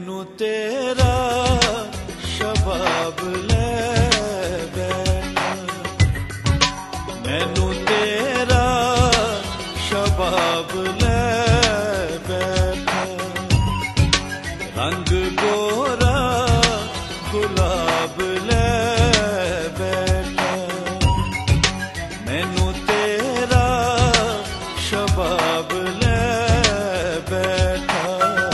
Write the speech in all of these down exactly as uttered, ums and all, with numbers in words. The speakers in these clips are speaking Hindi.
मैनू तेरा शबाब ले बैठा, मैनू तेरा शबाब ले बैठा, रंग गोरा गुलाब ले बैठा, मैनू तेरा शबाब ले बैठा,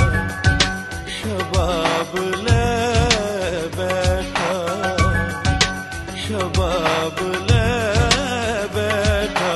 शबाब ले बैठा, शबाब ले बैठा।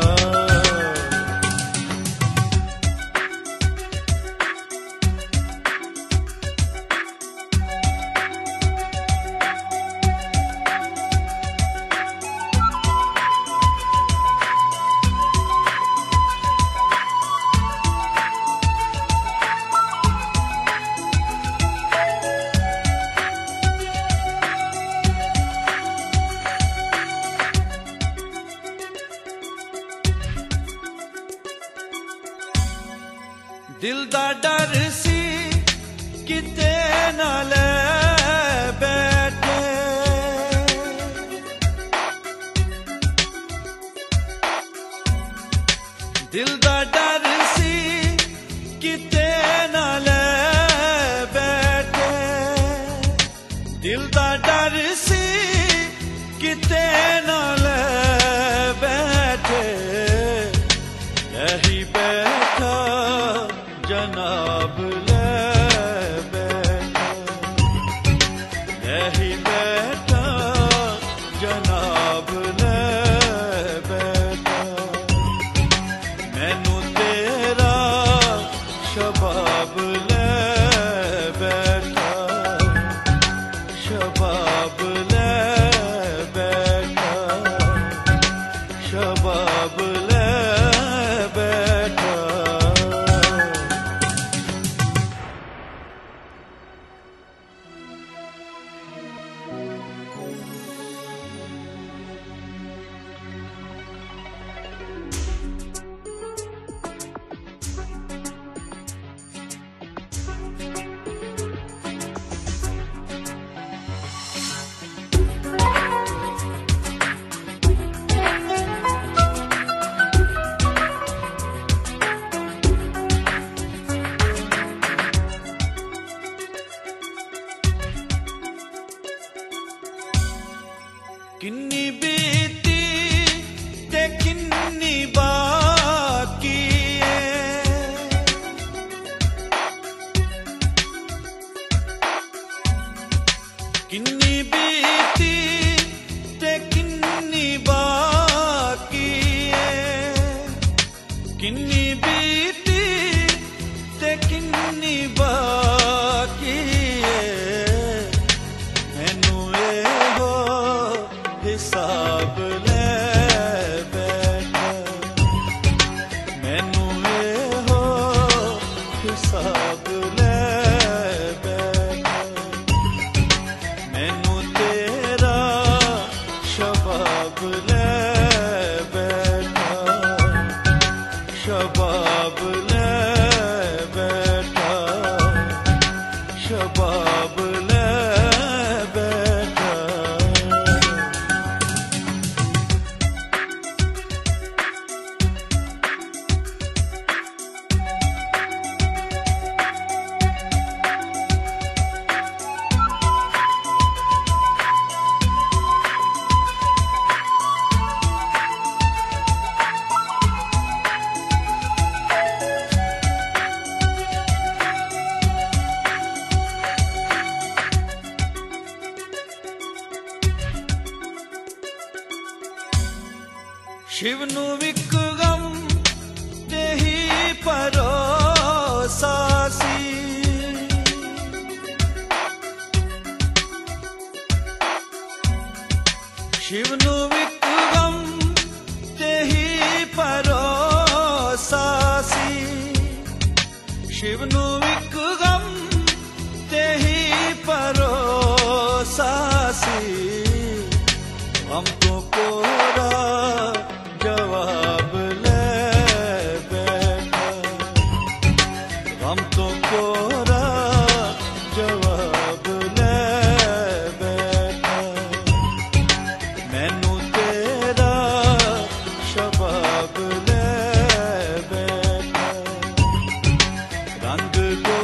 दिल दा डर सी किते ना ले बैठे, दिल दा डर सी किते ना ले बैठे, दिल दा डर सी किते ना ले बैठे, यही बैठा जनाब ले बैठा, यही बैठा जनाब ले बैठा, मैनू तेरा शबाब ले बैठा, शबाब ले बैठा, शबाब ले बैठा। किन्नी बीती ते किन्नी बाकी है, किन्नी बीती ते किन्नी बाकी है, किन्नी बीती ते किन्नी बाकी है, मैनू एहो हिसाब ले बैठा, मैनू एहो हिसाब ले बैठा, मैनू तेरा शबाब ले बैठा, शबाब ले बैठा, शबाब ले बैठा। शिव नू विक गम ते ही भरोसा सी, शिव नू विक गम ते ही भरोसा सी, शिव नू विक गम ते ही भरोसा सी, हम तो कोरा जवाब ले बैठा, हम तो कोरा रंग को